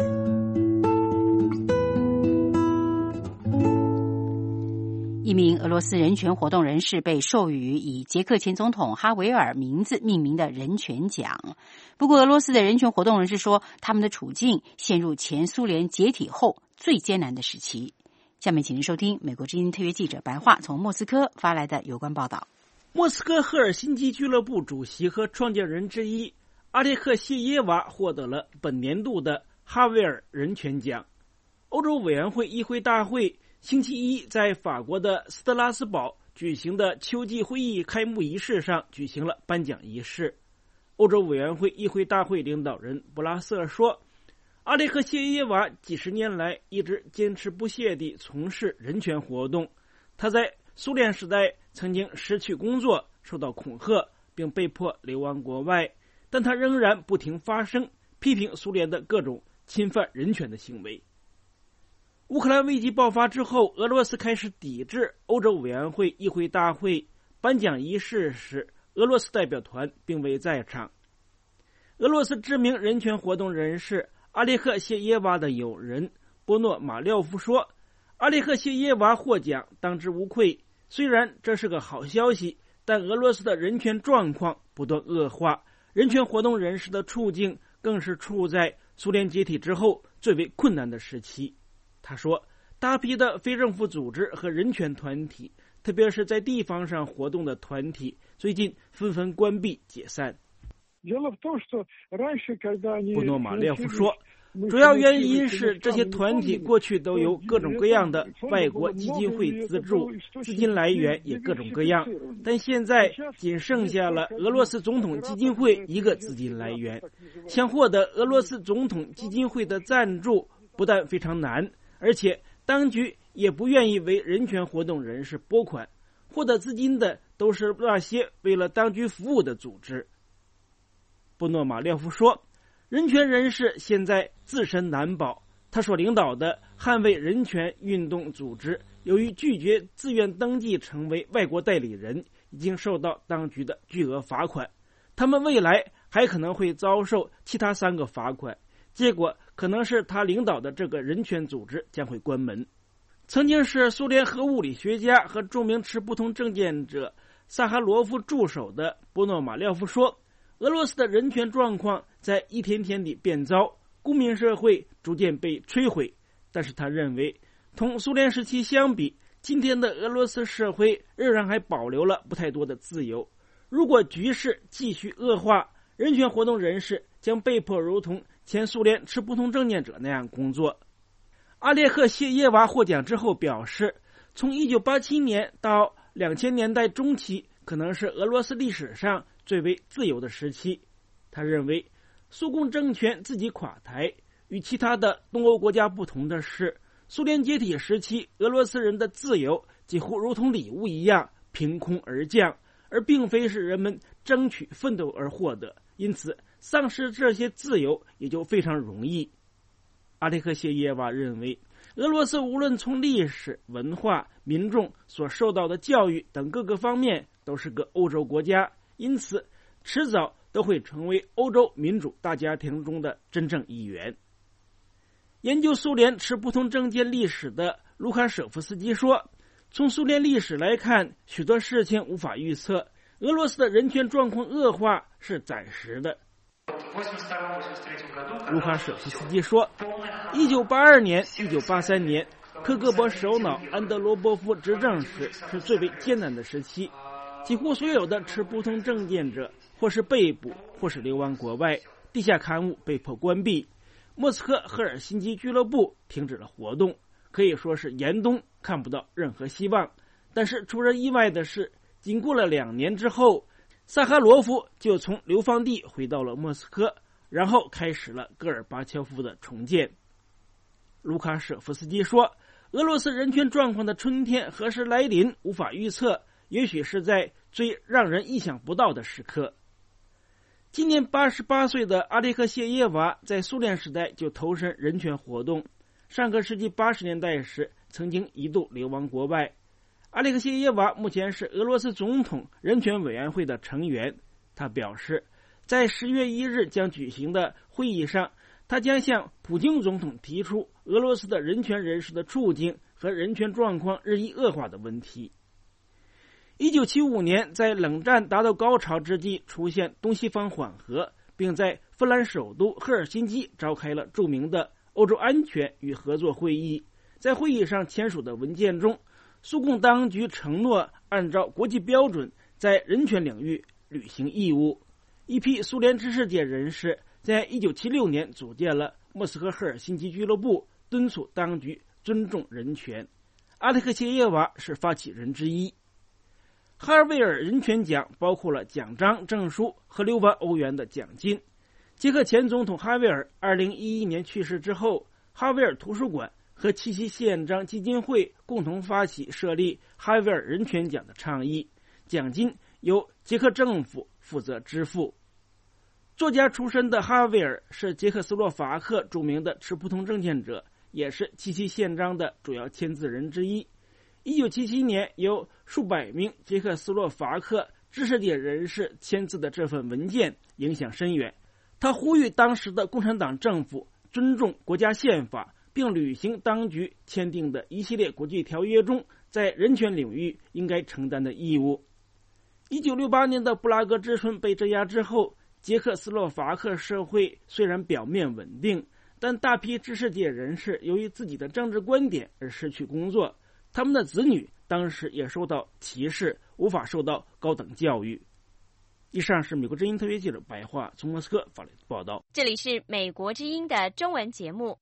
一名俄罗斯人权活动人士被授予以捷克前总统哈维尔名字命名的人权奖。不过，俄罗斯的人权活动人士说，他们的处境陷入前苏联解体后最艰难的时期。下面请您收听美国之音特约记者白桦从莫斯科发来的有关报道。 莫斯科赫尔辛基俱乐部主席和创建人之一阿列克谢耶娃获得了本年度的哈维尔人权奖。欧洲委员会议会大会星期一在法国的斯特拉斯堡举行的秋季会议开幕仪式上举行了颁奖仪式。欧洲委员会议会大会领导人布拉瑟说，阿列克谢耶娃几十年来一直坚持不懈地从事人权活动。他在苏联时代曾经失去工作，受到恐吓，并被迫流亡国外，但他仍然不停发声，批评苏联的各种侵犯人权的行为。乌克兰危机爆发之后，俄罗斯开始抵制欧洲委员会议会大会颁奖仪式时，俄罗斯代表团并未在场。俄罗斯知名人权活动人士阿列克谢耶娃的友人波诺马廖夫说，阿列克谢耶娃获奖当之无愧，虽然这是个好消息，但俄罗斯的人权状况不断恶化，人权活动人士的处境更是处在苏联解体之后最为困难的时期。他说，大批的非政府组织和人权团体，特别是在地方上活动的团体，最近纷纷关闭解散。布诺马列夫说， 主要原因是这些团体过去都有各种各样的外国基金会资助，资金来源也各种各样，但现在仅剩下了俄罗斯总统基金会一个资金来源。想获得俄罗斯总统基金会的赞助不但非常难，而且当局也不愿意为人权活动人士拨款，获得资金的都是那些为了当局服务的组织。波诺马廖夫说，人权人士现在自身难保，他所领导的捍卫人权运动组织由于拒绝自愿登记成为外国代理人，已经受到当局的巨额罚款，他们未来还可能会遭受其他三个罚款，结果可能是他领导的这个人权组织将会关门。曾经是苏联核物理学家和著名持不同政见者萨哈罗夫助手的波诺马廖夫说，俄罗斯的人权状况在一天天地变糟，公民社会逐渐被摧毁，但是他认为同苏联时期相比，今天的俄罗斯社会仍然还保留了不太多的自由。如果局势继续恶化，人权活动人士将被迫如同前苏联持不同政见者那样工作。阿列克谢耶娃获奖之后表示，从一九八七年到两千年代中期可能是俄罗斯历史上最为自由的时期。他认为苏共政权自己垮台，与其他的东欧国家不同的是，苏联解体时期俄罗斯人的自由几乎如同礼物一样凭空而降，而并非是人们争取奋斗而获得，因此丧失这些自由也就非常容易。阿列克谢耶娃认为，俄罗斯无论从历史、文化、民众所受到的教育等各个方面都是个欧洲国家，因此迟早都会成为欧洲民主大家庭中的真正一员。研究苏联持不同政见历史的卢卡舍夫斯基说，从苏联历史来看，许多事情无法预测，俄罗斯的人权状况恶化是暂时的。卢卡舍夫斯基说，一九八二年、一九八三年，科格勃首脑安德罗波夫执政时是最为艰难的时期，几乎所有的持不同政见者或是被捕，或是流亡国外，地下刊物被迫关闭，莫斯科赫尔辛基俱乐部停止了活动，可以说是严冬看不到任何希望。但是出人意外的是，仅过了两年之后，萨哈罗夫就从流放地回到了莫斯科，然后开始了戈尔巴乔夫的重建。卢卡舍夫斯基说，俄罗斯人权状况的春天何时来临无法预测，也许是在最让人意想不到的时刻。今年八十八岁的阿列克谢耶娃在苏联时代就投身人权活动，上个世纪八十年代时曾经一度流亡国外。阿列克谢耶娃目前是俄罗斯总统人权委员会的成员。他表示，在十月一日将举行的会议上，他将向普京总统提出俄罗斯的人权人士的处境和人权状况日益恶化的问题。一九七五年，在冷战达到高潮之际，出现东西方缓和，并在芬兰首都赫尔辛基召开了著名的欧洲安全与合作会议。在会议上签署的文件中，苏共当局承诺按照国际标准在人权领域履行义务。一批苏联知识界人士在一九七六年组建了莫斯科赫尔辛基俱乐部，敦促当局尊重人权。阿列克谢耶娃是发起人之一。哈尔维尔人权奖包括了奖章、证书和六万欧元的奖金。捷克前总统哈维尔二零一一年去世之后，哈维尔图书馆和七七宪章基金会共同发起设立哈维尔人权奖的倡议，奖金由捷克政府负责支付。作家出身的哈维尔是捷克斯洛伐克著名的持不同政见者，也是七七宪章的主要签字人之一。一九七七年，由数百名捷克斯洛伐克知识界人士签字的这份文件影响深远。他呼吁当时的共产党政府尊重国家宪法，并履行当局签订的一系列国际条约中在人权领域应该承担的义务。一九六八年的布拉格之春被镇压之后，捷克斯洛伐克社会虽然表面稳定，但大批知识界人士由于自己的政治观点而失去工作，他们的子女当时也受到歧视，无法受到高等教育。 以上是美国之音特别记者白桦从莫斯科发来的报道。 这里是美国之音的中文节目。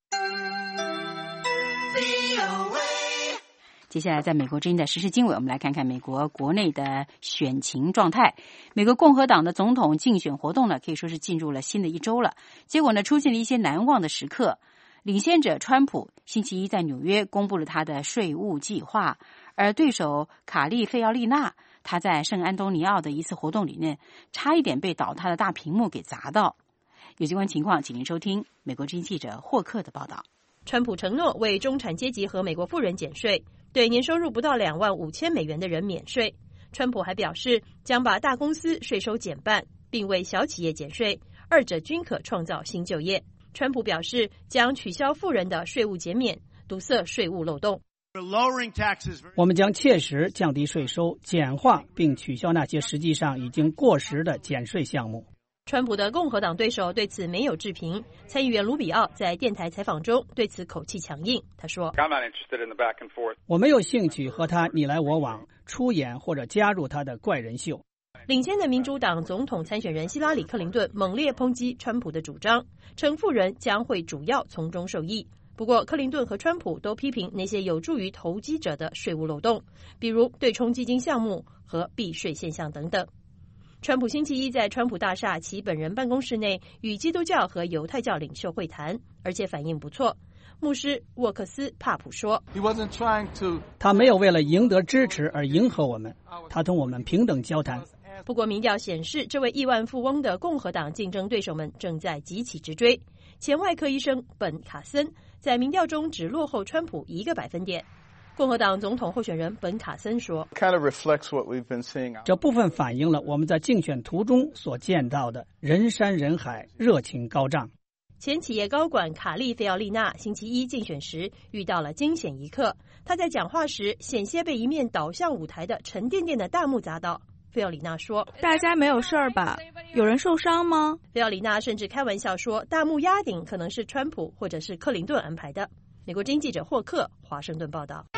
接下来，在美国之音的时事经纬，我们来看看美国国内的选情状态。美国共和党的总统竞选活动呢，可以说是进入了新的一周了。结果呢，出现了一些难忘的时刻。领先者川普星期一在纽约公布了他的税务计划，而对手卡利费奥利娜，他在圣安东尼奥的一次活动里面，差一点被倒塌的大屏幕给砸到。有相关情况，请您收听美国之音记者霍克的报道。 川普承诺为中产阶级和美国富人减税，对年收入不到两万五千美元的人免税。川普还表示将把大公司税收减半，并为小企业减税，二者均可创造新就业。川普表示将取消富人的税务减免，堵塞税务漏洞。 我们将切实降低税收，简化并取消那些实际上已经过时的减税项目。 川普的共和党对手对此没有置评。参议员卢比奥在电台采访中对此口气强硬，他说： 我没有兴趣和他你来我往，出演或者加入他的怪人秀。 领先的民主党总统参选人希拉里·克林顿猛烈抨击川普的主张，称富人将会主要从中受益。不过，克林顿和川普都批评那些有助于投机者的税务漏洞，比如对冲基金项目和避税现象等等。川普星期一在川普大厦其本人办公室内与基督教和犹太教领袖会谈，而且反应不错。牧师沃克斯·帕普说： 他没有为了赢得支持而迎合我们，他同我们平等交谈。 不过民调显示，这位亿万富翁的共和党竞争对手们正在急起直追。前外科医生本·卡森在民调中只落后川普一个百分点。共和党总统候选人本·卡森说： 这部分反映了我们在竞选途中所见到的人山人海，热情高涨。 前企业高管卡利·费奥利娜星期一竞选时遇到了惊险一刻，他在讲话时险些被一面倒向舞台的沉甸甸的大幕砸倒。费奥里娜说： 大家没有事儿吧？有人受伤吗？ 费奥里娜甚至开玩笑说，大幕压顶可能是川普或者是克林顿安排的。美国之音记者霍克华盛顿报道。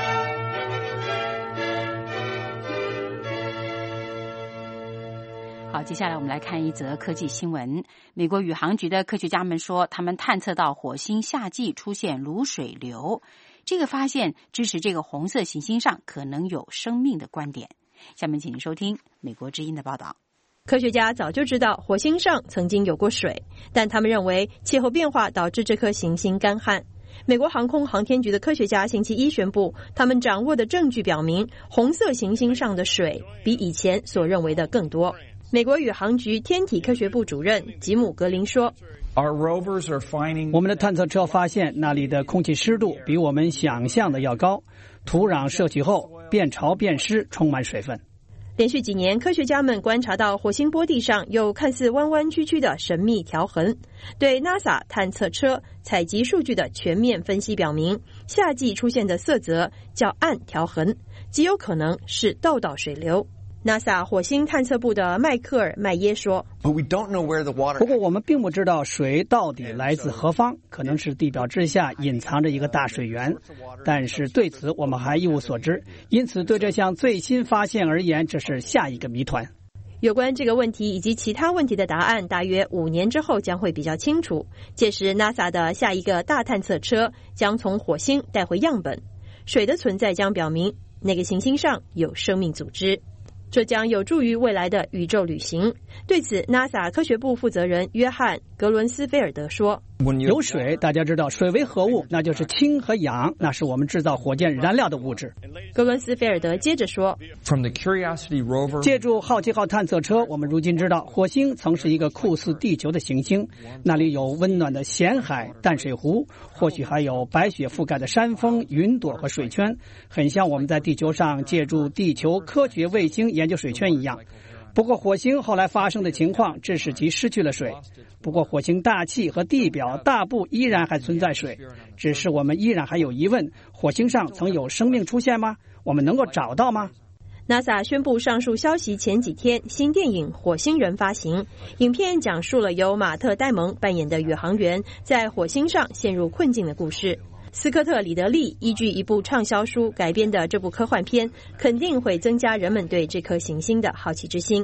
好，接下来我们来看一则科技新闻。美国宇航局的科学家们说，他们探测到火星夏季出现卤水流，这个发现支持这个红色行星上可能有生命的观点。下面请您收听美国之音的报道。 科学家早就知道火星上曾经有过水，但他们认为气候变化导致这颗行星干旱。美国航空航天局的科学家星期一宣布，他们掌握的证据表明，红色行星上的水比以前所认为的更多。美国宇航局天体科学部主任吉姆·格林说： 我们的探测车发现那里的空气湿度比我们想象的要高，土壤摄取后变潮变湿，充满水分。 连续几年，科学家们观察到火星波地上有看似弯弯曲曲的神秘条痕。对 NASA 探测车采集数据的全面分析表明，夏季出现的色泽较暗条痕，极有可能是道道水流。NASA 火星探测部的迈克尔·麦耶说： 不过我们并不知道水到底来自何方，可能是地表之下隐藏着一个大水源，但是对此我们还一无所知，因此对这项最新发现而言，这是下一个谜团。 有关这个问题以及其他问题的答案，大约五年之后将会比较清楚。届时 NASA 的下一个大探测车将从火星带回样本，水的存在将表明那个行星上有生命组织。这将有助于未来的宇宙旅行。对此 NASA 科学部负责人约翰·格伦斯菲尔德说： 有水，大家知道水为何物，那就是氢和氧，那是我们制造火箭燃料的物质。 格伦斯菲尔德接着说： 借助好奇号探测车，我们如今知道火星曾是一个酷似地球的行星，那里有温暖的咸海、淡水湖，或许还有白雪覆盖的山峰、云朵和水圈，很像我们在地球上借助地球科学卫星研究水圈一样。不过火星后来发生的情况致使其失去了水。不过火星大气和地表大部依然还存在水，只是我们依然还有疑问：火星上曾有生命出现吗？我们能够找到吗？ NASA 宣布上述消息前几天，新电影《火星人》发行。影片讲述了由马特·戴蒙扮演的宇航员在火星上陷入困境的故事。斯科特·里德利依据一部畅销书改编的这部科幻片，肯定会增加人们对这颗行星的好奇之心。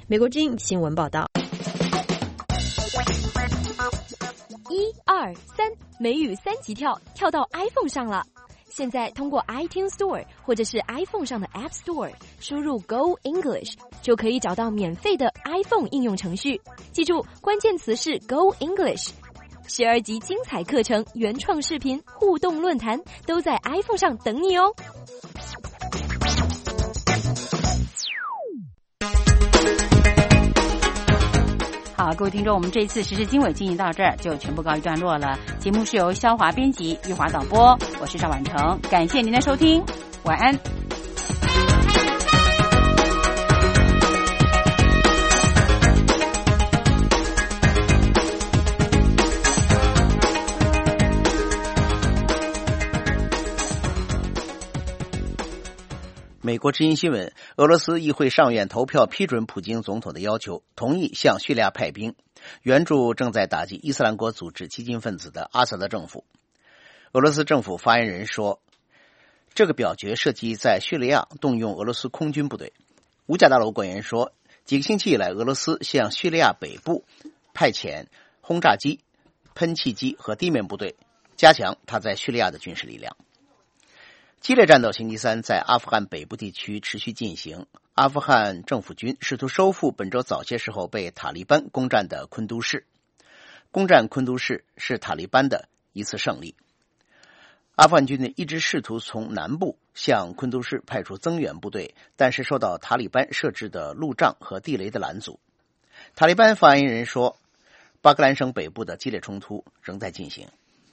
美国之音新闻报道。 一二三，美语三级跳，跳到 iPhone 上了。现在通过 iTunes Store 或者是 iPhone 上的 App Store 输入 Go English 就可以找到免费的 iPhone 应用程序。记住，关键词是 Go English。十二集精彩课程、原创视频、互动论坛都在 iPhone 上等你哦。 好，各位听众，我们这一次时事经纬进行到这儿就全部告一段落了。节目是由肖华编辑、玉华导播，我是赵婉成，感谢您的收听，晚安。 美国之音新闻，俄罗斯议会上院投票批准普京总统的要求，同意向叙利亚派兵，援助正在打击伊斯兰国组织激进分子的阿萨德政府。俄罗斯政府发言人说，这个表决涉及在叙利亚动用俄罗斯空军部队。五角大楼官员说，几个星期以来，俄罗斯向叙利亚北部派遣轰炸机、喷气机和地面部队，加强他在叙利亚的军事力量。激烈战斗星期三在阿富汗北部地区持续进行，阿富汗政府军试图收复本周早些时候被塔利班攻占的昆都市。攻占昆都市是塔利班的一次胜利。阿富汗军队一直试图从南部向昆都市派出增援部队，但是受到塔利班设置的路障和地雷的拦阻。塔利班发言人说，巴格兰省北部的激烈冲突仍在进行。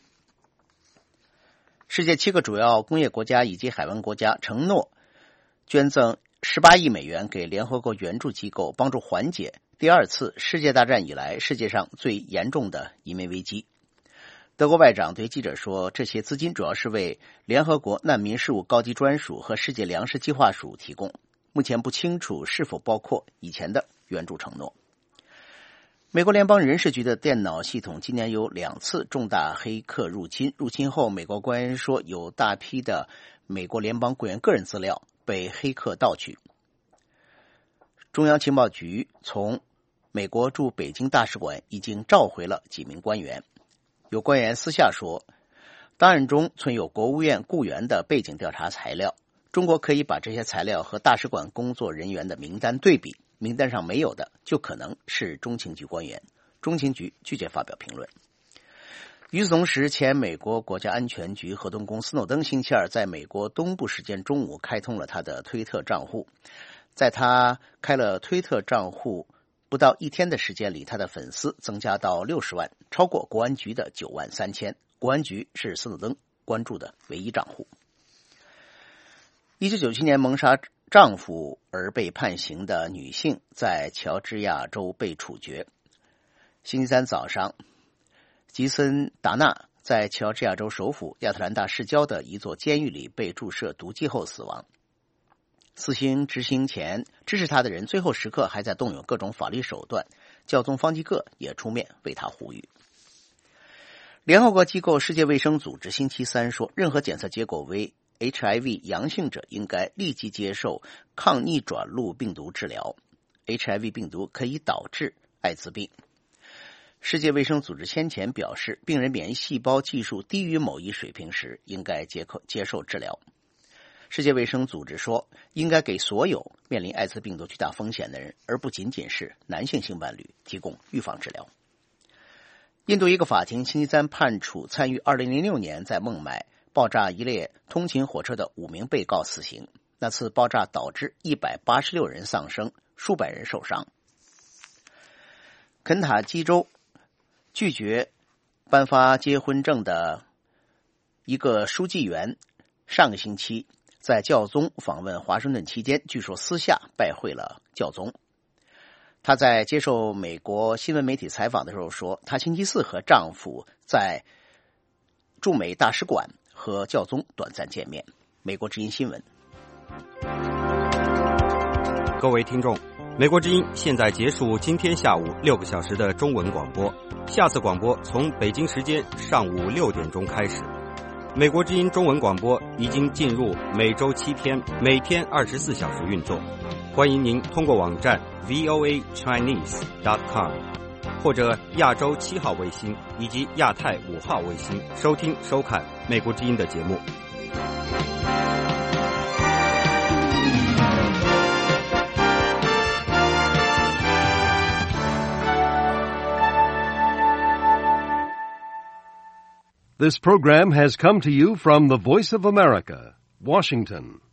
世界七个主要工业国家以及海湾国家承诺捐赠十八亿美元给联合国援助机构，帮助缓解第二次世界大战以来世界上最严重的移民危机。德国外长对记者说，这些资金主要是为联合国难民事务高级专署和世界粮食计划署提供，目前不清楚是否包括以前的援助承诺。美国联邦人事局的电脑系统今年有两次重大黑客入侵，入侵后美国官员说有大批的美国联邦雇员个人资料被黑客盗取。中央情报局从美国驻北京大使馆已经召回了几名官员。有官员私下说，档案中存有国务院雇员的背景调查材料，中国可以把这些材料和大使馆工作人员的名单对比，名单上没有的就可能是中情局官员。中情局拒绝发表评论。与此同时，前美国国家安全局合同工斯诺登星期二在美国东部时间中午开通了他的推特账户。在他开了推特账户不到一天的时间里，他的粉丝增加到六十万，超过国安局的九万三千。国安局是斯诺登关注的唯一账户。一九九七年谋杀丈夫而被判刑的女性在乔治亚州被处决。星期三早上，吉森达纳在乔治亚州首府亚特兰大市郊的一座监狱里被注射毒剂后死亡。死刑执行前，支持他的人最后时刻还在动用各种法律手段，教宗方济各也出面为他呼吁。联合国机构世界卫生组织星期三说，任何检测结果为 H I V 阳性者应该立即接受抗逆转录病毒治疗。H I V 病毒可以导致艾滋病。世界卫生组织先前表示，病人免疫细胞技术低于某一水平时应该接接受治疗。世界卫生组织说，应该给所有面临艾滋病毒巨大风险的人，而不仅仅是男性性伴侣，提供预防治疗。印度一个法庭星期三判处参与二零零六年在孟买爆炸一列通勤火车的五名被告死刑。那次爆炸导致一百八十六人丧生，数百人受伤。肯塔基州拒绝颁发结婚证的一个书记员上个星期在教宗访问华盛顿期间，据说私下拜会了教宗。她在接受美国新闻媒体采访的时候说，她星期四和丈夫在驻美大使馆和教宗短暂见面。美国之音新闻。 各位听众，美国之音现在结束今天下午六个小时的中文广播，下次广播从北京时间上午六点钟开始。美国之音中文广播已经进入每周七天，每天二十四小时运作。 欢迎您通过网站 v o a chinese dot com 或者亚洲七号卫星以及亚太五号卫星收听收看美国之音的节目。 This program has come to you from the Voice of America, Washington.